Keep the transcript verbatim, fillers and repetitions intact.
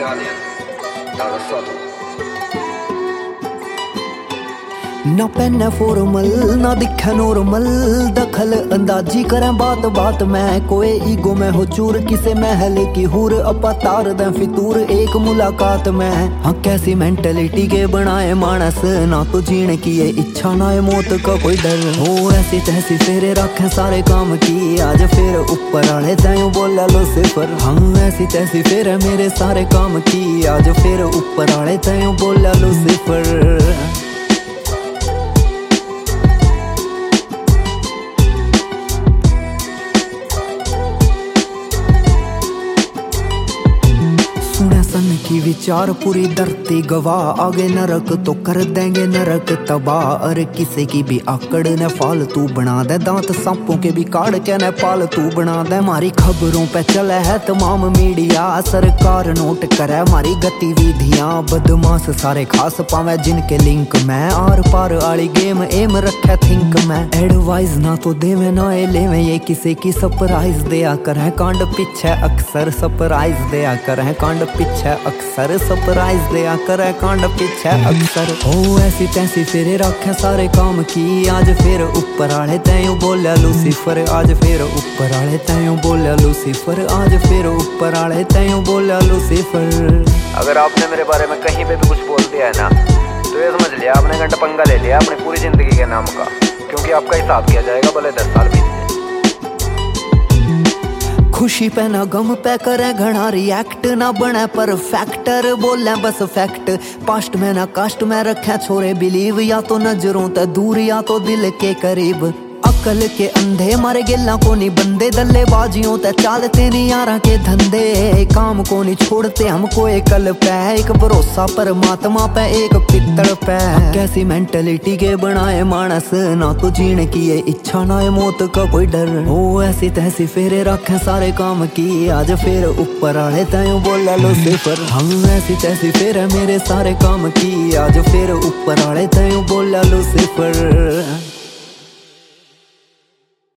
Italian dalla Sodom. ना पैन formal ना दिखे नॉर्मल, दखल अंदाजी करें बात बात में, कोई ईगो में हो चूर किसे महल की हूर, अपा तार दें फितूर एक मुलाकात में। हाँ कैसी मेंटेलिटी के बनाए मानस, ना तो जीने की ये इच्छा ना है मौत का कोई डर। हो ऐसी तैसी फेरे रखे सारे काम की, आज फिर ऊपर आले तैं बोला लो सिफर। हाँ ऐसी तैसी फेरे मेरे सारे काम की, आज फिर ऊपर आले तैं बोला लो सिफर। सुने सन की विचार पूरी धरती गवाह, आगे नरक तो कर देंगे नरक तबाह। अरे किसी की भी आकड़ ने फालतू बना दे, दांत सांपों के भी काट के न पालतू बना दे। हमारी खबरों पे चले है तमाम मीडिया, सरकार नोट करे हमारी गतिविधियां। बदमाश सारे खास पावे जिनके लिंक में, आर पार आली गेम एम रखे थिंक में। एडवाइस ना तो देवे ना ए लेवे, ये किसी की सरप्राइज दिया करे कांड पीछे अक्सर, सरप्राइज दिया करे कांड पीछे अक्सर, सरप्राइज दिया करे कांड पीछे अक्सर। ओ ऐसी तैसी फिर रखे सारे काम की, आज फिर ऊपर आले तैं बोलिया लूसीफर। आज फिर ऊपर आले तैं बोलिया लूसीफर, आज फिर ऊपर आले तैं बोलिया लूसीफर। अगर आपने मेरे बारे में कहीं पे भी कुछ बोल दिया है ना, तो ये समझ लिया आपने घंटा पंगा ले लिया अपनी पूरी जिंदगी के नाम का, क्योंकि आपका हिसाब किया जाएगा भले दस साल बीत जाए। खुशी पे ना गम पे करे घना रिएक्ट, ना बने परफेक्टर बोले बस फैक्ट। पास्ट में ना कास्ट में रखे छोरे बिलीव, या तो नजरों ते दूर या तो दिल के करीब। अकल के अंधे मारे गिल्ला को नहीं बंदे, दल्ले बाजियों ते चालते नहीं यारा के धंधे। काम को नहीं छोड़ते हमको एक कल पे, एक भरोसा परमात्मा पे एक पित्तल पे। कैसी मेंटेलिटी के बनाए मानस, ना तो जीने की ये इच्छा ना है मौत का कोई डर। हो ऐसी तैसी फेरे रखे सारे काम की, आज फिर ऊपर आले तैं बोला लो सिफर। हम ऐसी तैसी फेरे मेरे सारे काम की, आज फिर ऊपर आले तैं बोला लो सिफर।